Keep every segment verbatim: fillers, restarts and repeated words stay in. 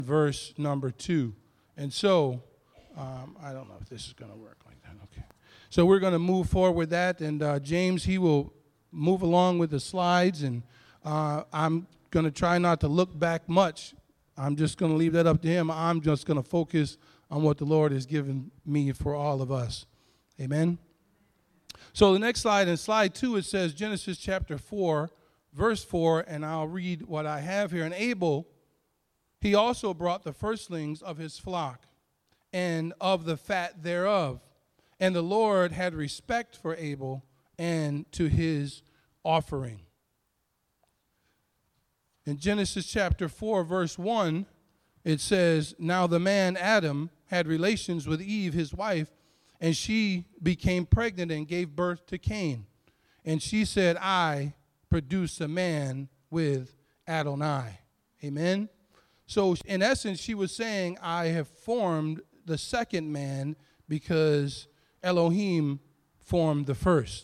verse number two. And so, um, I don't know if this is going to work like that. Okay. So we're going to move forward with that. And uh, James, he will move along with the slides. And uh, I'm going to try not to look back much. I'm just going to leave that up to him. I'm just going to focus on what the Lord has given me for all of us. Amen. So the next slide, in slide two, it says Genesis chapter four, verse four, and I'll read what I have here. And Abel, he also brought the firstlings of his flock and of the fat thereof. And the Lord had respect for Abel and to his offering. In Genesis chapter four, verse one, it says, Now the man Adam had relations with Eve, his wife, and she became pregnant and gave birth to Cain. And she said, I produced a man with Adonai. Amen. So in essence, she was saying, I have formed the second man because Elohim formed the first.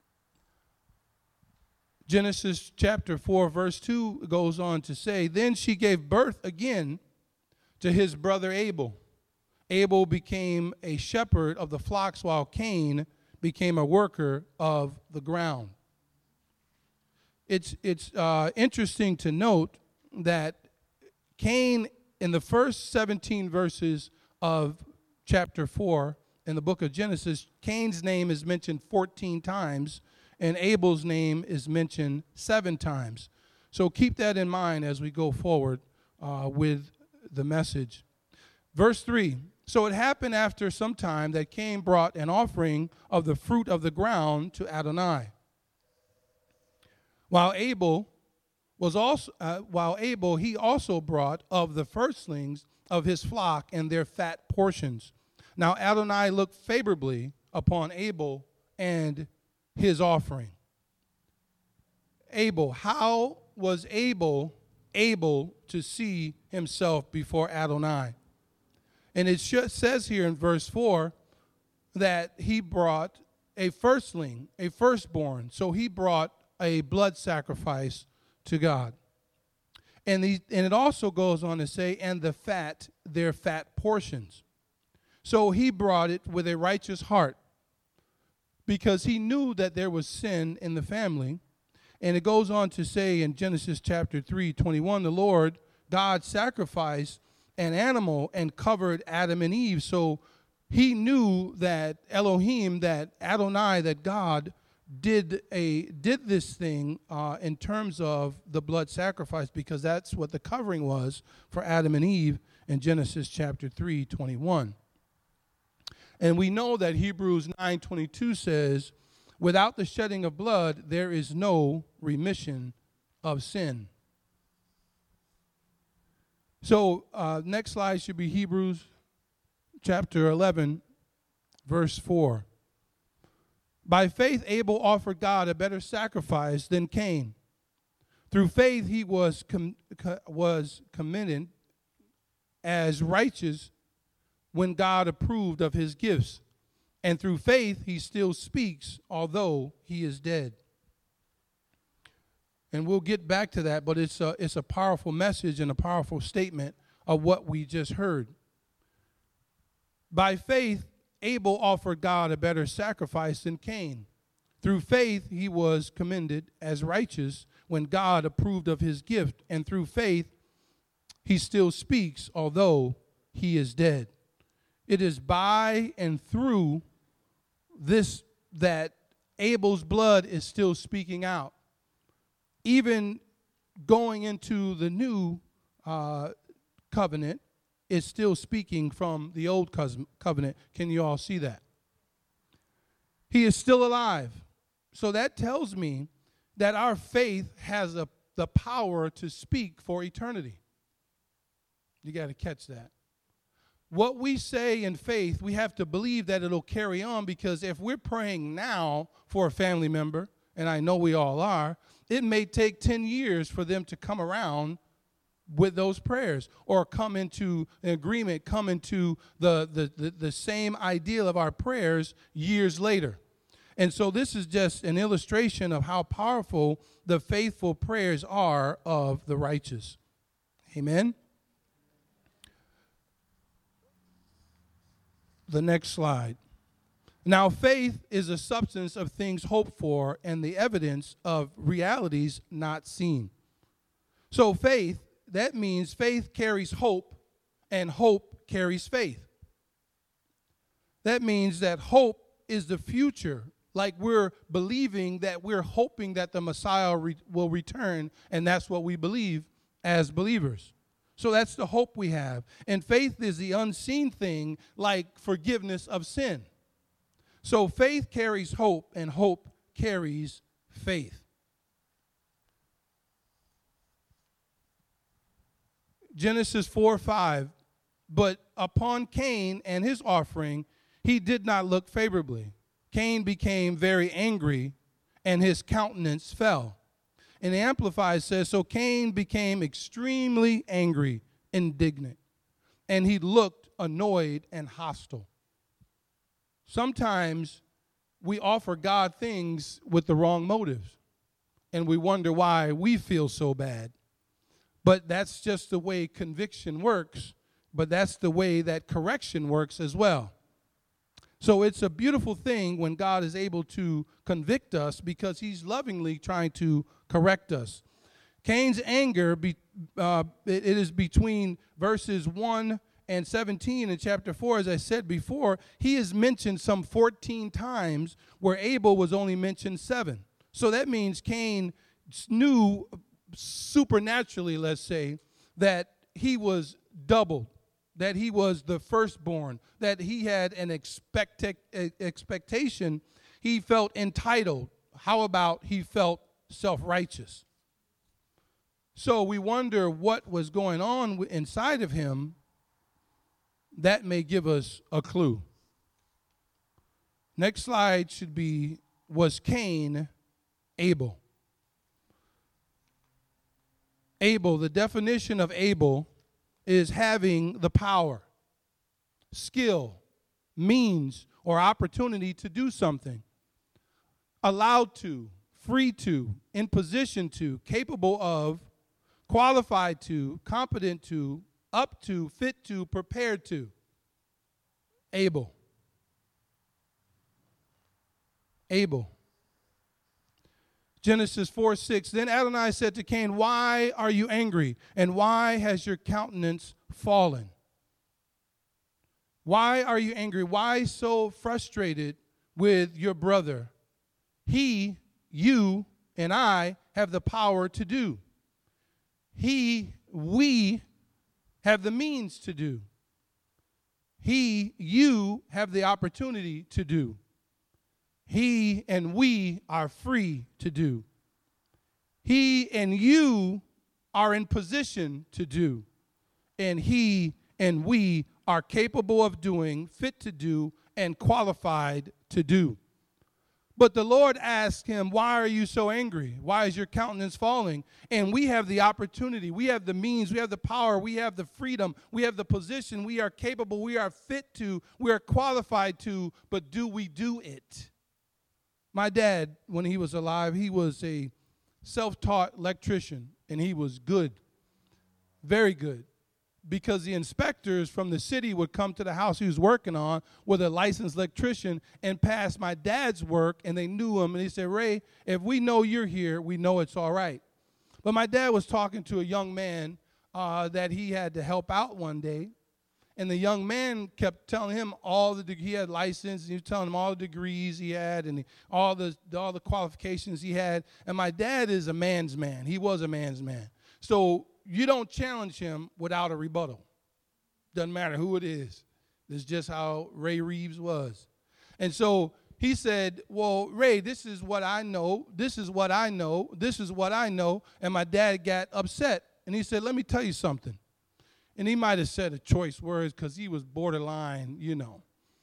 Genesis chapter four, verse two goes on to say, Then she gave birth again to his brother Abel. Abel became a shepherd of the flocks, while Cain became a worker of the ground. It's, it's uh, interesting to note that Cain, in the first seventeen verses of chapter four in the book of Genesis, Cain's name is mentioned fourteen times, and Abel's name is mentioned seven times. So keep that in mind as we go forward uh, with the message. Verse three, So it happened after some time that Cain brought an offering of the fruit of the ground to Adonai, while Abel was also uh, while Abel he also brought of the firstlings of his flock and their fat portions. Now Adonai looked favorably upon Abel and his offering. Abel, how was Abel able to see himself before Adonai? And it says here in verse four that he brought a firstling, a firstborn. So he brought a blood sacrifice to God. And, the, and it also goes on to say, and the fat, their fat portions. So he brought it with a righteous heart because he knew that there was sin in the family. And it goes on to say in Genesis chapter three, twenty-one, the Lord God sacrificed an animal and covered Adam and Eve. So he knew that Elohim, that Adonai, that God did a did this thing uh, in terms of the blood sacrifice, because that's what the covering was for Adam and Eve in Genesis chapter three, twenty-one. And we know that Hebrews nine twenty-two says, without the shedding of blood, there is no remission of sin. So uh, next slide should be Hebrews chapter eleven, verse four. By faith, Abel offered God a better sacrifice than Cain. Through faith, he was com- co- was commended as righteous when God approved of his gifts. And through faith, he still speaks, although he is dead. And we'll get back to that, but it's a, it's a powerful message and a powerful statement of what we just heard. By faith, Abel offered God a better sacrifice than Cain. Through faith, he was commended as righteous when God approved of his gift. And through faith, he still speaks, although he is dead. It is by and through this that Abel's blood is still speaking out. Even going into the new uh, covenant, is still speaking from the old covenant. Can you all see that? He is still alive. So that tells me that our faith has a, the power to speak for eternity. You got to catch that. What we say in faith, we have to believe that it'll carry on, because if we're praying now for a family member, and I know we all are, it may take ten years for them to come around with those prayers, or come into an agreement, come into the, the, the, the same ideal of our prayers years later. And so this is just an illustration of how powerful the faithful prayers are of the righteous. Amen? The next slide. Now, faith is a substance of things hoped for and the evidence of realities not seen. So faith, that means faith carries hope, and hope carries faith. That means that hope is the future, like we're believing that we're hoping that the Messiah re- will return, and that's what we believe as believers. So that's the hope we have. And faith is the unseen thing, like forgiveness of sin. So faith carries hope, and hope carries faith. Genesis four five, but upon Cain and his offering, he did not look favorably. Cain became very angry, and his countenance fell. And the Amplified says, so Cain became extremely angry, indignant, and he looked annoyed and hostile. Sometimes we offer God things with the wrong motives, and we wonder why we feel so bad. But that's just the way conviction works, but that's the way that correction works as well. So it's a beautiful thing when God is able to convict us because he's lovingly trying to correct us. Cain's anger, be, uh, it, it is between verses one and seventeen in chapter four. As I said before, he is mentioned some fourteen times where Abel was only mentioned seven. So that means Cain knew supernaturally, let's say, that he was doubled, that he was the firstborn, that he had an expect- expectation. He felt entitled. How about he felt self-righteous? So we wonder what was going on inside of him. That may give us a clue. Next slide should be, was Cain Abel? Abel, the definition of Abel is having the power, skill, means, or opportunity to do something. Allowed to, free to, in position to, capable of, qualified to, competent to, up to, fit to, prepared to. Abel. Abel. Genesis four six, then Adonai said to Cain, why are you angry, and why has your countenance fallen? Why are you angry? Why so frustrated with your brother? He, you, and I have the power to do. He, we have the means to do. He, you have the opportunity to do. He and we are free to do. He and you are in position to do. And he and we are capable of doing, fit to do, and qualified to do. But the Lord asked him, why are you so angry? Why is your countenance falling? And we have the opportunity, we have the means, we have the power, we have the freedom, we have the position, we are capable, we are fit to, we are qualified to, but do we do it? My dad, when he was alive, he was a self-taught electrician, and he was good, very good, because the inspectors from the city would come to the house he was working on with a licensed electrician and pass my dad's work, and they knew him, and he said, Ray, if we know you're here, we know it's all right. But my dad was talking to a young man uh, that he had to help out one day, and the young man kept telling him all the, he had license, and he was telling him all the degrees he had and all the, all the qualifications he had. And my dad is a man's man. He was a man's man. So you don't challenge him without a rebuttal. Doesn't matter who it is. That's just how Ray Reeves was. And so he said, well, Ray, this is what I know. This is what I know. This is what I know. And my dad got upset. And he said, let me tell you something. And he might have said a choice words because he was borderline, you know.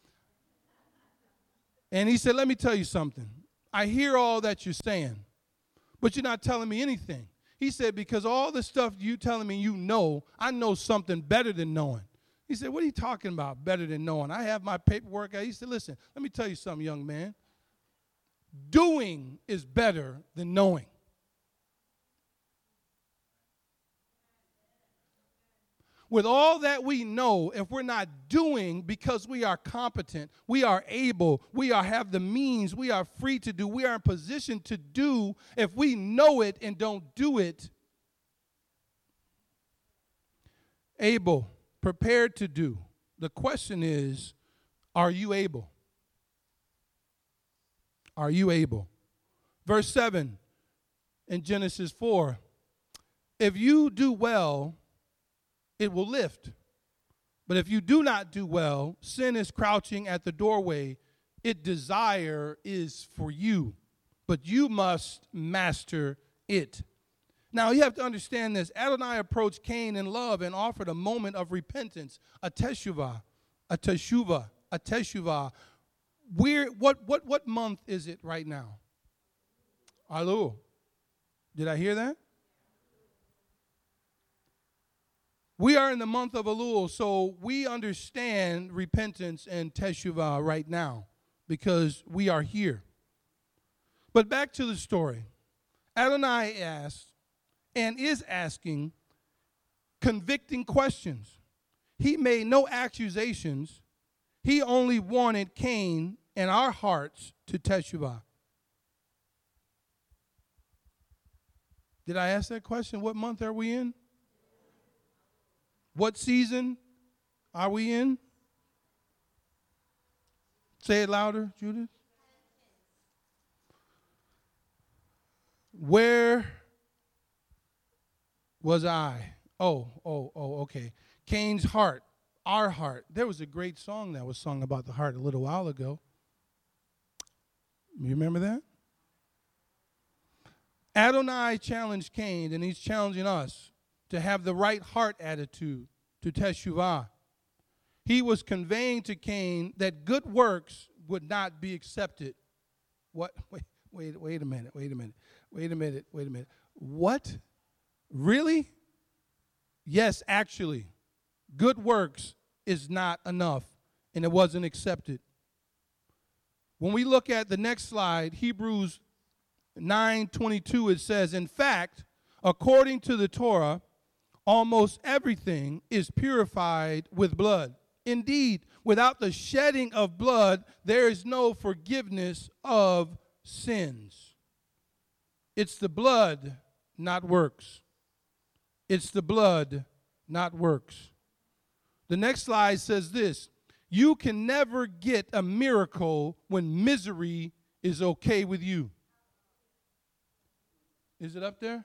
And he said, let me tell you something. I hear all that you're saying, but you're not telling me anything. He said, because all the stuff you telling me you know, I know something better than knowing. He said, what are you talking about, better than knowing? I have my paperwork. He said, listen, let me tell you something, young man. Doing is better than knowing. with all that we know, if we're not doing because we are competent, we are able, we are have the means, we are free to do, we are in position to do, if we know it and don't do it, able, prepared to do. The question is, are you able? Are you able? Verse seven in Genesis four, if you do well, it will lift. But if you do not do well, sin is crouching at the doorway. Its desire is for you, but you must master it. Now, you have to understand this. Adonai approached Cain in love and offered a moment of repentance, a teshuvah, a teshuvah, a teshuvah. Where, what, what, what month is it right now? Elul. Did I hear that? We are in the month of Elul, so we understand repentance and teshuvah right now because we are here. But back to the story. Adonai asked and is asking convicting questions. He made no accusations. He only wanted Cain and our hearts to teshuvah. Did I ask that question? What month are we in? What season are we in? Say it louder, Judith. Where was I? Oh, oh, oh, okay. Cain's heart, our heart. There was a great song that was sung about the heart a little while ago. You remember that? Adonai challenged Cain, and he's challenging us to have the right heart attitude to teshuvah. He was conveying to Cain that good works would not be accepted. What? Wait, wait, wait a minute, wait a minute, wait a minute, wait a minute. What? Really? Yes, actually, good works is not enough, and it wasn't accepted. When we look at the next slide, Hebrews nine twenty-two, it says, in fact, according to the Torah, almost everything is purified with blood. Indeed, without the shedding of blood, there is no forgiveness of sins. It's the blood, not works. It's the blood, not works. The next slide says this: you can never get a miracle when misery is okay with you. Is it up there?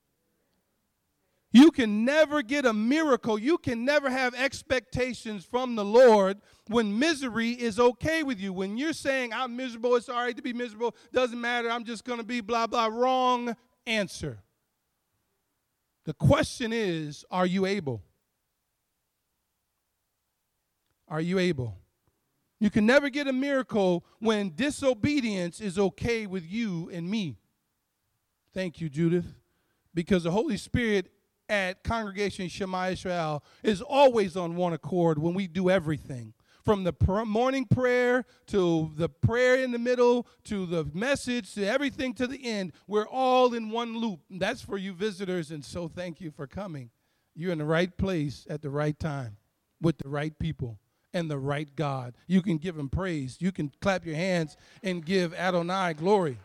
You can never get a miracle. You can never have expectations from the Lord when misery is okay with you. When you're saying, I'm miserable, it's all right to be miserable, doesn't matter, I'm just going to be blah, blah. Wrong answer. The question is, are you able? Are you able? You can never get a miracle when disobedience is okay with you and me. Thank you, Judith. Because the Holy Spirit at Congregation Shema Israel is always on one accord when we do everything. From the pr- morning prayer to the prayer in the middle to the message to everything to the end, we're all in one loop. And that's for you visitors, and so thank you for coming. You're in the right place at the right time with the right people and the right God. You can give him praise. You can clap your hands and give Adonai glory.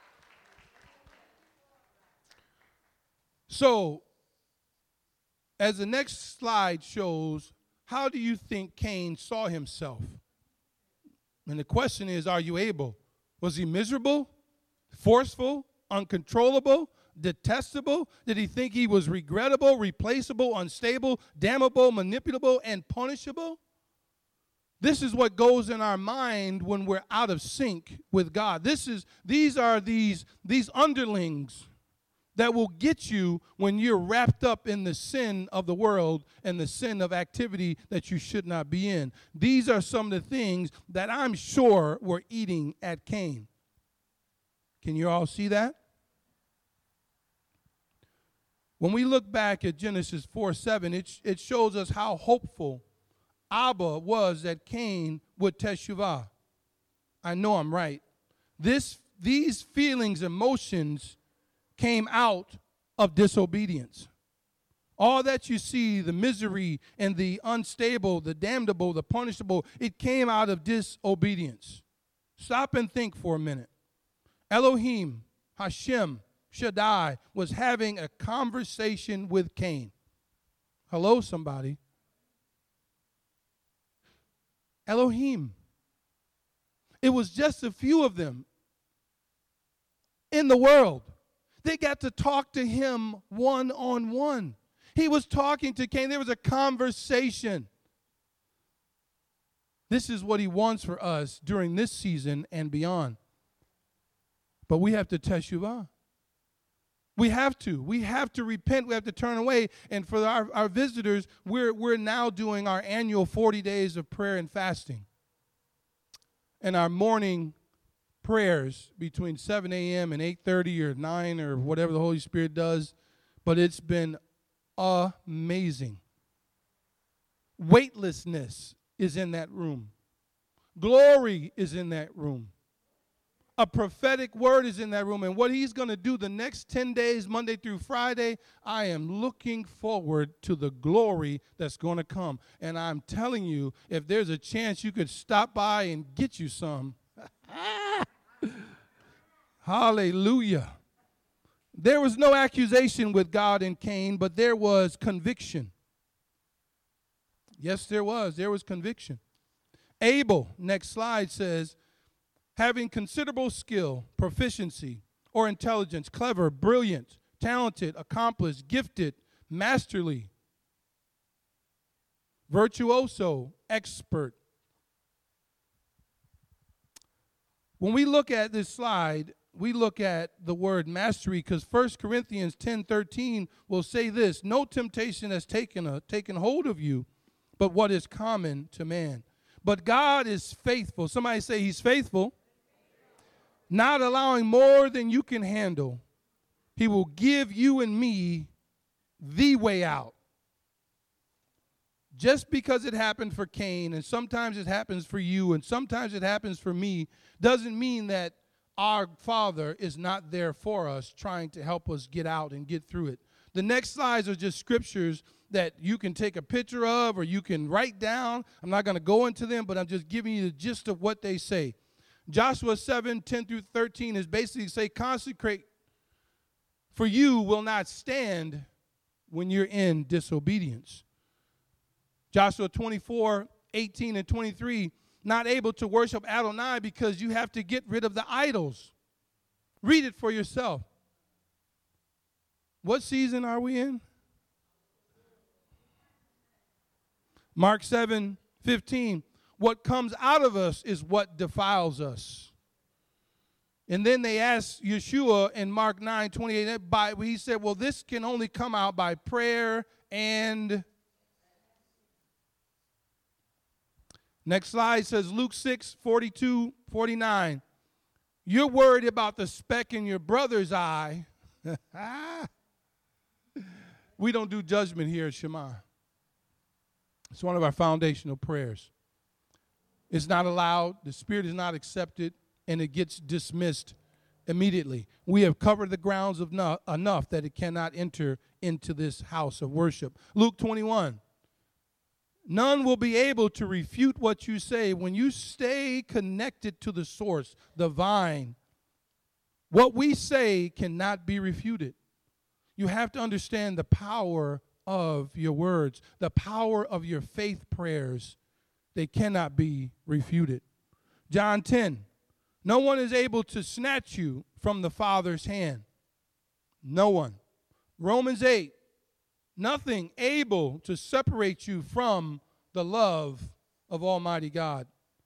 So, as the next slide shows, how do you think Cain saw himself? And the question is, are you able? Was he miserable, forceful, uncontrollable, detestable? Did he think he was regrettable, replaceable, unstable, damnable, manipulable, and punishable? This is what goes in our mind when we're out of sync with God. This is, these are these, these underlings that will get you when you're wrapped up in the sin of the world and the sin of activity that you should not be in. These are some of the things that I'm sure were eating at Cain. Can you all see that? When we look back at Genesis four seven, it, it shows us how hopeful Abba was that Cain would teshuvah. I know I'm right. This, these feelings, emotions, came out of disobedience. All that you see, the misery and the unstable, the damnable, the punishable, it came out of disobedience. Stop and think for a minute. Elohim, Hashem, Shaddai was having a conversation with Cain. Hello, somebody. Elohim. It was just a few of them in the world. They got to talk to him one-on-one. He was talking to Cain. There was a conversation. This is what he wants for us during this season and beyond. But we have to teshuvah. We have to. We have to repent. We have to turn away. And for our, our visitors, we're, we're now doing our annual forty days of prayer and fasting. And our morning prayers between seven a.m. and eight thirty or nine or whatever the Holy Spirit does. But it's been amazing. Weightlessness is in that room. Glory is in that room. A prophetic word is in that room. And what he's going to do the next ten days, Monday through Friday, I am looking forward to the glory that's going to come. And I'm telling you, if there's a chance you could stop by and get you some. Hallelujah. There was no accusation with God and Cain, but there was conviction. Yes, there was. There was conviction. Abel, next slide, says, having considerable skill, proficiency, or intelligence, clever, brilliant, talented, accomplished, gifted, masterly, virtuoso, expert. When we look at this slide, we look at the word mastery because First Corinthians ten thirteen will say this, no temptation has taken, a, taken hold of you, but what is common to man. But God is faithful. Somebody say he's faithful. Not allowing more than you can handle. He will give you and me the way out. Just because it happened for Cain, and sometimes it happens for you, and sometimes it happens for me, doesn't mean that our Father is not there for us, trying to help us get out and get through it. The next slides are just scriptures that you can take a picture of or you can write down. I'm not going to go into them, but I'm just giving you the gist of what they say. Joshua seven, ten through thirteen is basically say, consecrate, for you will not stand when you're in disobedience. Joshua twenty-four, eighteen and twenty-three, not able to worship Adonai because you have to get rid of the idols. Read it for yourself. What season are we in? Mark seven, fifteen. What comes out of us is what defiles us. And then they asked Yeshua in Mark nine, twenty-eight, by, he said, well, this can only come out by prayer and... Next slide says Luke six, forty-two, forty-nine. You're worried about the speck in your brother's eye. We don't do judgment here at Shema. It's one of our foundational prayers. It's not allowed, the Spirit is not accepted, and it gets dismissed immediately. We have covered the grounds of no, enough that it cannot enter into this house of worship. Luke twenty-one. None will be able to refute what you say when you stay connected to the source, the vine. What we say cannot be refuted. You have to understand the power of your words, the power of your faith prayers. They cannot be refuted. John ten, no one is able to snatch you from the Father's hand. No one. Romans eight, nothing able to separate you from the love of Almighty God.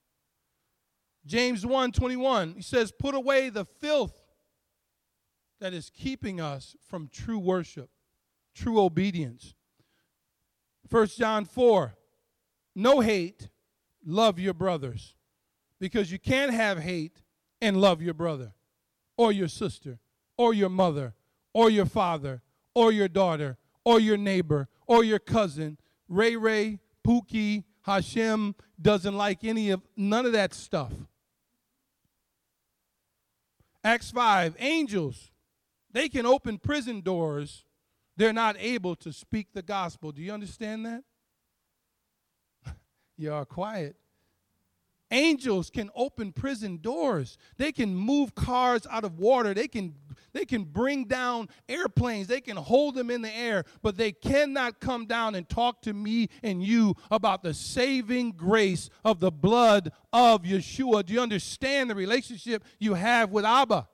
James one, twenty-one, he says, put away the filth that is keeping us from true worship, true obedience. First John four, no hate, love your brothers. Because you can't have hate and love your brother or your sister or your mother or your father or your daughter or your neighbor or your cousin. Ray Ray, Pookie, Hashem doesn't like any of, none of that stuff. Acts five, angels, they can open prison doors They're not able to speak the gospel. Do you understand that? You are quiet. Angels can open prison doors. They can move cars out of water. They can, they can bring down airplanes. They can hold them in the air. But they cannot come down and talk to me and you about the saving grace of the blood of Yeshua. Do you understand the relationship you have with Abba?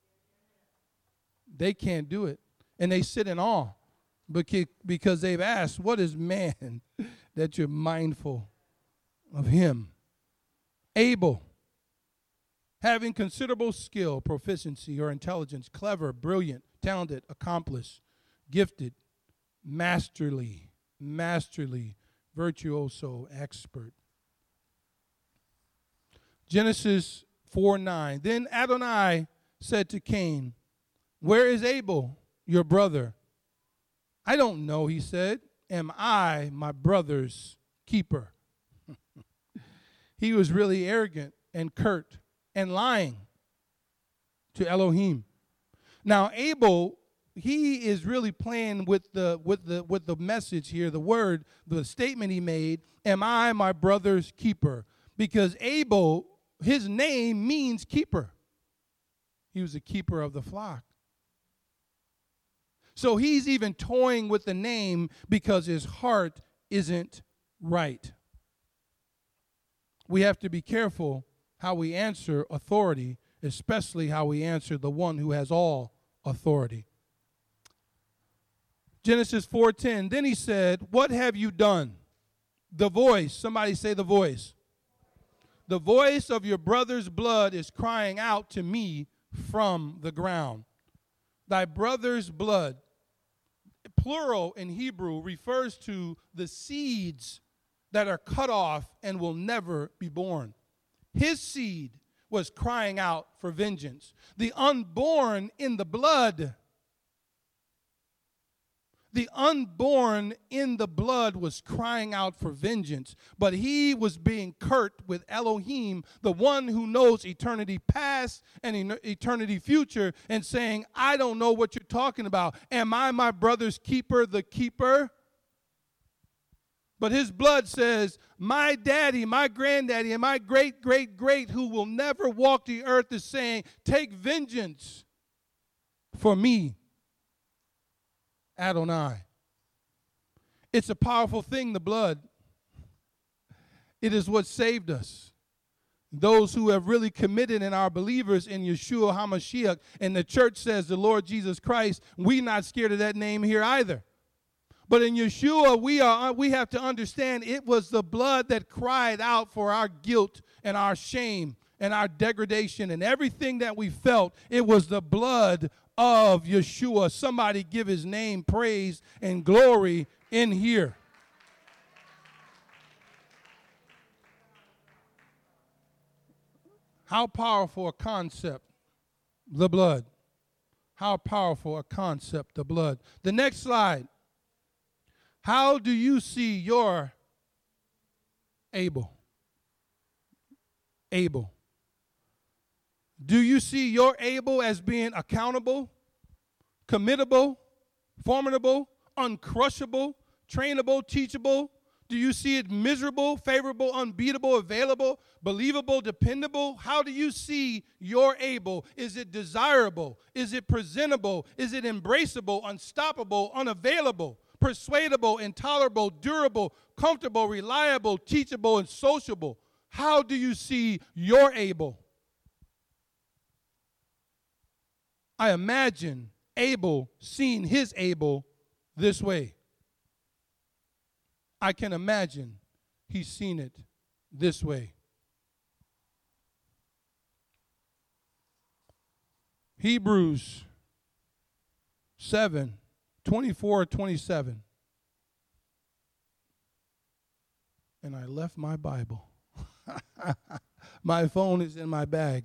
They can't do it. And they sit in awe because they've asked, what is man that you're mindful of him? Able, having considerable skill, proficiency, or intelligence, clever, brilliant, talented, accomplished, gifted, masterly, masterly, virtuoso, expert. Genesis four nine. Then Adonai said to Cain, where is Abel, your brother? I don't know, he said. Am I my brother's keeper? He was really arrogant and curt and lying to Elohim. Now Abel, he is really playing with the with the with the message here, the word, the statement he made, am I my brother's keeper? Because Abel, his name means keeper. He was a keeper of the flock. So he's even toying with the name because his heart isn't right. We have to be careful how we answer authority, especially how we answer the one who has all authority. Genesis four ten, then he said, what have you done? The voice, somebody say the voice. The voice of your brother's blood is crying out to me from the ground. Thy brother's blood, plural in Hebrew, refers to the seeds that are cut off and will never be born. His seed was crying out for vengeance. The unborn in the blood, the unborn in the blood was crying out for vengeance, but he was being curt with Elohim, the one who knows eternity past and eternity future, and saying, I don't know what you're talking about. Am I my brother's keeper, the keeper? But his blood says, my daddy, my granddaddy, and my great, great, great, who will never walk the earth, is saying, take vengeance for me, Adonai. It's a powerful thing, the blood. It is what saved us. Those who have really committed and are believers in Yeshua HaMashiach, and the church says the Lord Jesus Christ, we're not scared of that name here either. But in Yeshua, we are we have to understand it was the blood that cried out for our guilt and our shame and our degradation and everything that we felt. It was the blood of Yeshua. Somebody give his name praise and glory in here. How powerful a concept, the blood. How powerful a concept, the blood. The next slide. How do you see your Abel? Abel. Do you see your Abel as being accountable, committable, formidable, uncrushable, trainable, teachable? Do you see it miserable, favorable, unbeatable, available, believable, dependable? How do you see your Abel? Is it desirable? Is it presentable? Is it embraceable, unstoppable, unavailable? Persuadable, intolerable, durable, comfortable, reliable, teachable, and sociable. How do you see your Abel? I imagine Abel seeing his Abel this way. I can imagine he's seen it this way. Hebrews seven. twenty-four, twenty-seven. And I left my Bible. My phone is in my bag.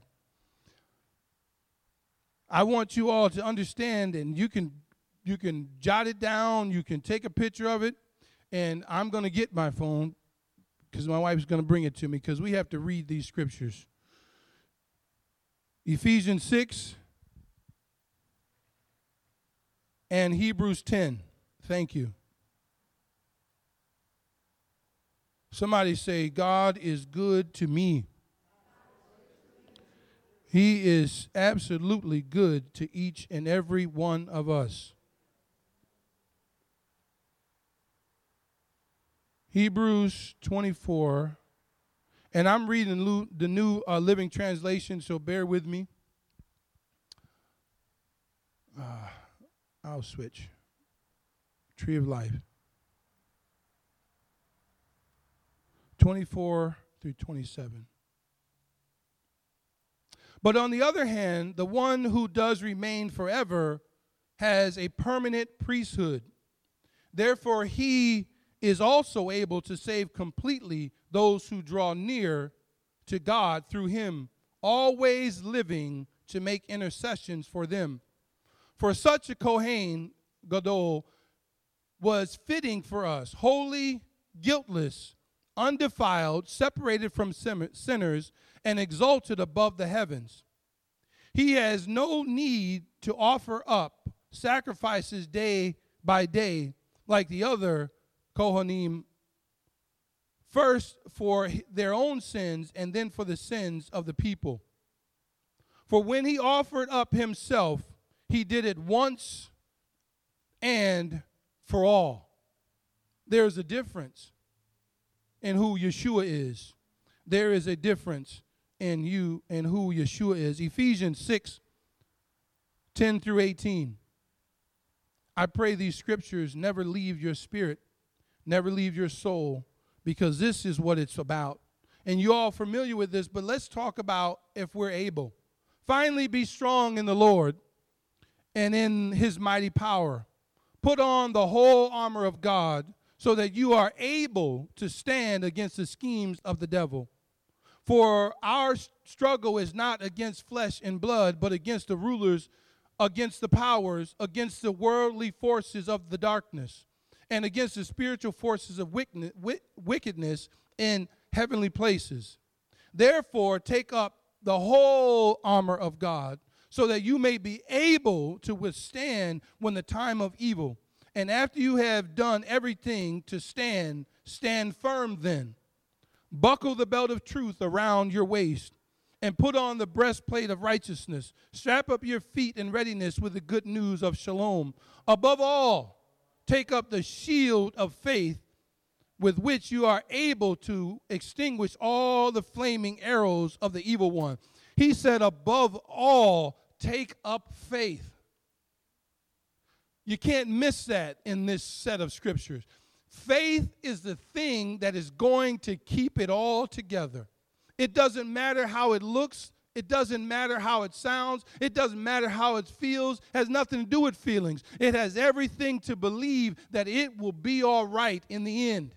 I want you all to understand, and you can you can jot it down, you can take a picture of it, and I'm going to get my phone because my wife's going to bring it to me because we have to read these scriptures. Ephesians six and Hebrews ten. thank you. Somebody say, God is good to me. He is absolutely good to each and every one of us. Hebrews twenty-four, and I'm reading the New uh, Living Translation, so bear with me. Uh, I'll switch. Tree of Life. twenty-four through twenty-seven. But on the other hand, the one who does remain forever has a permanent priesthood. Therefore, he is also able to save completely those who draw near to God through him, always living to make intercessions for them. For such a Kohen Gadol was fitting for us, holy, guiltless, undefiled, separated from sinners, and exalted above the heavens. He has no need to offer up sacrifices day by day like the other Kohanim, first for their own sins and then for the sins of the people. For when he offered up himself, he did it once and for all. There's a difference in who Yeshua is. There is a difference in you and who Yeshua is. Ephesians six, ten through eighteen. I pray these scriptures never leave your spirit, never leave your soul, because this is what it's about. And you're all familiar with this, but let's talk about if we're able. Finally, be strong in the Lord and in his mighty power. Put on the whole armor of God so that you are able to stand against the schemes of the devil. For our struggle is not against flesh and blood, but against the rulers, against the powers, against the worldly forces of the darkness, and against the spiritual forces of wickedness in heavenly places. Therefore, take up the whole armor of God, so that you may be able to withstand when the time of evil. And after you have done everything to stand, stand firm then. Buckle the belt of truth around your waist, and put on the breastplate of righteousness. Strap up your feet in readiness with the good news of shalom. Above all, take up the shield of faith, with which you are able to extinguish all the flaming arrows of the evil one. He said, above all, take up faith. You can't miss that in this set of scriptures. Faith is the thing that is going to keep it all together. It doesn't matter how it looks. It doesn't matter how it sounds. It doesn't matter how it feels. It has nothing to do with feelings. It has everything to believe that it will be all right in the end.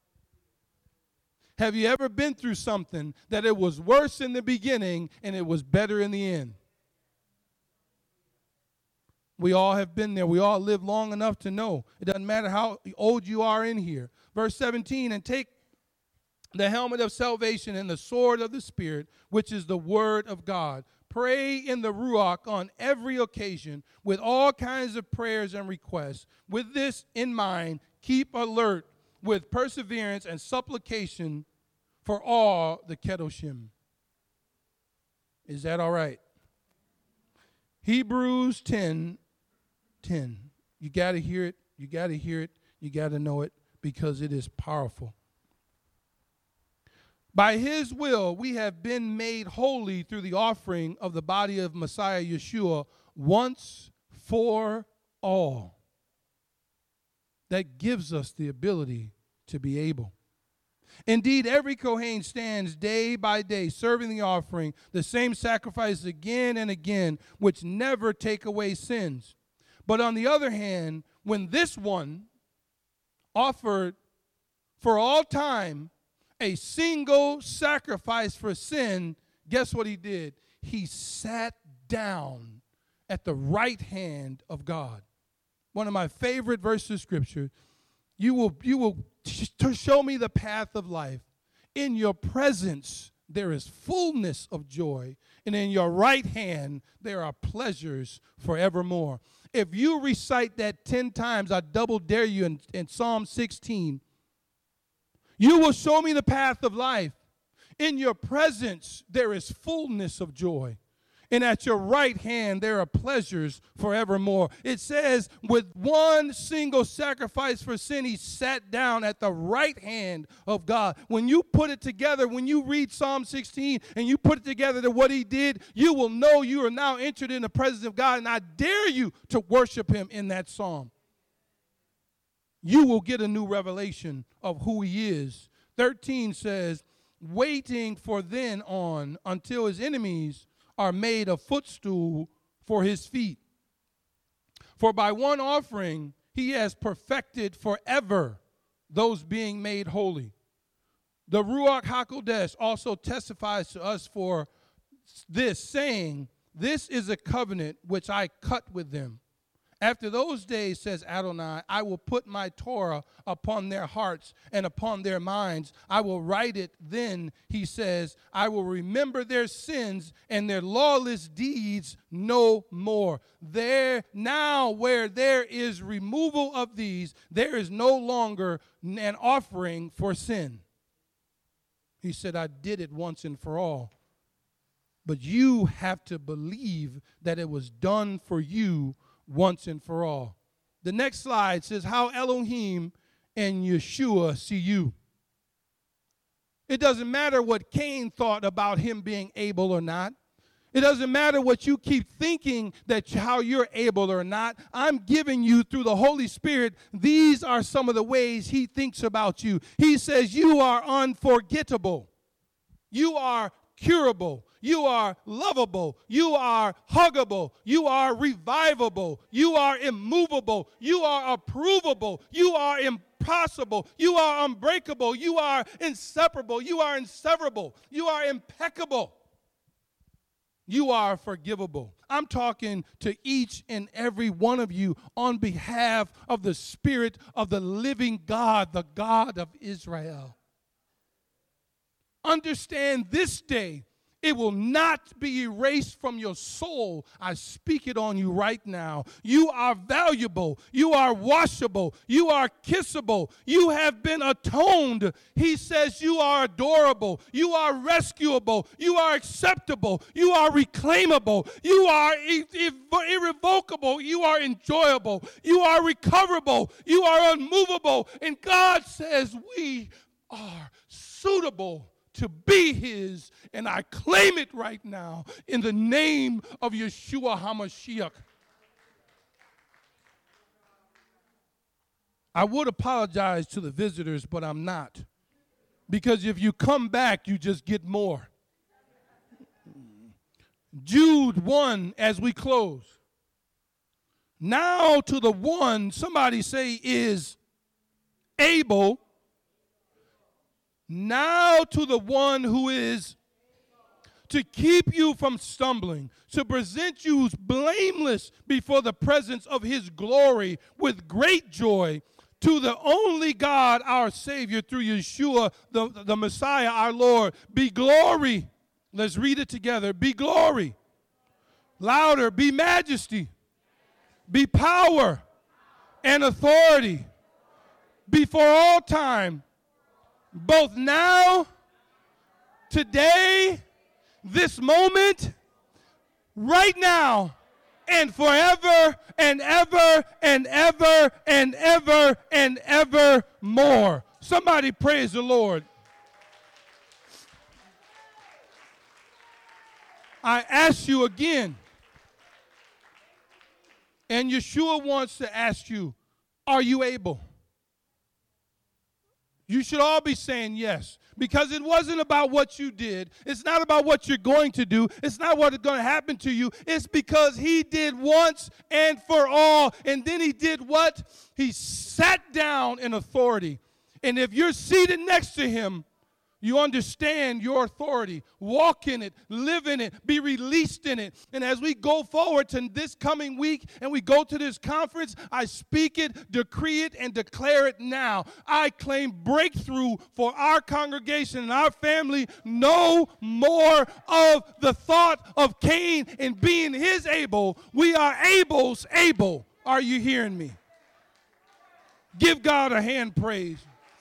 Have you ever been through something that it was worse in the beginning and it was better in the end? We all have been there. We all live long enough to know. It doesn't matter how old you are in here. Verse seventeen, and take the helmet of salvation and the sword of the Spirit, which is the word of God. Pray in the Ruach on every occasion with all kinds of prayers and requests. With this in mind, keep alert with perseverance and supplication for all the Kedoshim. Is that all right? Hebrews ten, ten. You got to hear it. You got to hear it. You got to know it, because it is powerful. By his will, we have been made holy through the offering of the body of Messiah Yeshua once for all. That gives us the ability to be able. Indeed, every Kohen stands day by day serving the offering, the same sacrifices again and again, which never take away sins. But on the other hand, when this one offered for all time a single sacrifice for sin, guess what he did? He sat down at the right hand of God. One of my favorite verses of Scripture. You will, you will to show me the path of life. In your presence there is fullness of joy, and in your right hand there are pleasures forevermore. If you recite that ten times, I double dare you in, in Psalm sixteen, you will show me the path of life. In your presence there is fullness of joy, and at your right hand there are pleasures forevermore. It says, with one single sacrifice for sin, he sat down at the right hand of God. When you put it together, when you read Psalm sixteen and you put it together to what he did, you will know you are now entered in the presence of God, and I dare you to worship him in that psalm. You will get a new revelation of who he is. thirteen says, waiting for then on until his enemies are made a footstool for his feet. For by one offering he has perfected forever those being made holy. The Ruach HaKodesh also testifies to us for this, saying, this is a covenant which I cut with them. After those days, says Adonai, I will put my Torah upon their hearts and upon their minds. I will write it. Then, he says, I will remember their sins and their lawless deeds no more. There, now where there is removal of these, there is no longer an offering for sin. He said, I did it once and for all. But you have to believe that it was done for you once and for all. The next slide says how Elohim and Yeshua see you. It doesn't matter what Cain thought about him being able or not. It doesn't matter what you keep thinking that how you're able or not. I'm giving you through the Holy Spirit, these are some of the ways he thinks about you. He says you are unforgettable. You are curable. You are lovable. You are huggable. You are revivable. You are immovable. You are approvable. You are impossible. You are unbreakable. You are inseparable. You are inseverable. You are impeccable. You are forgivable. I'm talking to each and every one of you on behalf of the Spirit of the living God, the God of Israel. Understand this day, it will not be erased from your soul. I speak it on you right now. You are valuable. You are washable. You are kissable. You have been atoned. He says you are adorable. You are rescuable. You are acceptable. You are reclaimable. You are irrevocable. You are enjoyable. You are recoverable. You are unmovable. And God says we are suitable to be his, and I claim it right now in the name of Yeshua HaMashiach. I would apologize to the visitors, but I'm not. Because if you come back, you just get more. Jude one, as we close. Now to the one, somebody say, is able. Now to the one who is to keep you from stumbling, to present you blameless before the presence of his glory with great joy, to the only God, our Savior, through Yeshua, the, the Messiah, our Lord, be glory. Let's read it together. Be glory. Louder. Be majesty. Be power and authority before all time, both now, today, this moment, right now, and forever and ever and ever and ever and ever more. Somebody praise the Lord. I ask you again, and Yeshua wants to ask you, are you able? You should all be saying yes, because it wasn't about what you did. It's not about what you're going to do. It's not what is going to happen to you. It's because he did once and for all. And then he did what? He sat down in authority. And if you're seated next to him, You understand your authority. Walk in it. Live in it. Be released in it. And as we go forward to this coming week and we go to this conference, I speak it, decree it, and declare it now. I claim breakthrough for our congregation and our family. No more of the thought of Cain and being his Abel. We are Abel's Abel. Are you hearing me? Give God a hand praise.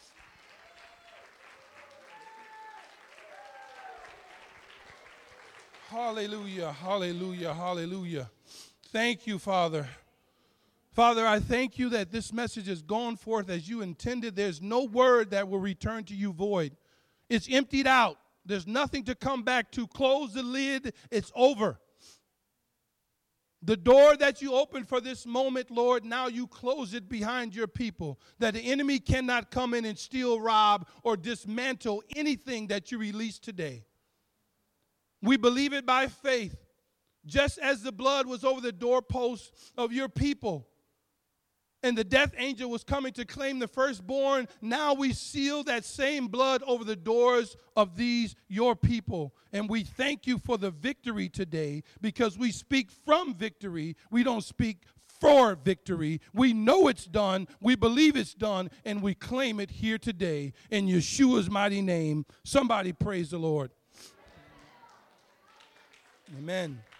Hallelujah, hallelujah, hallelujah. Thank you, Father. Father, I thank you that this message has gone forth as you intended. There's no word that will return to you void. It's emptied out. There's nothing to come back to. Close the lid. It's over. The door that you opened for this moment, Lord, now you close it behind your people, that the enemy cannot come in and steal, rob, or dismantle anything that you release today. We believe it by faith. Just as the blood was over the doorposts of your people and the death angel was coming to claim the firstborn, now we seal that same blood over the doors of these your people. And we thank you for the victory today, because we speak from victory. We don't speak for victory. We know it's done. We believe it's done, and we claim it here today in Yeshua's mighty name. Somebody praise the Lord. Amen.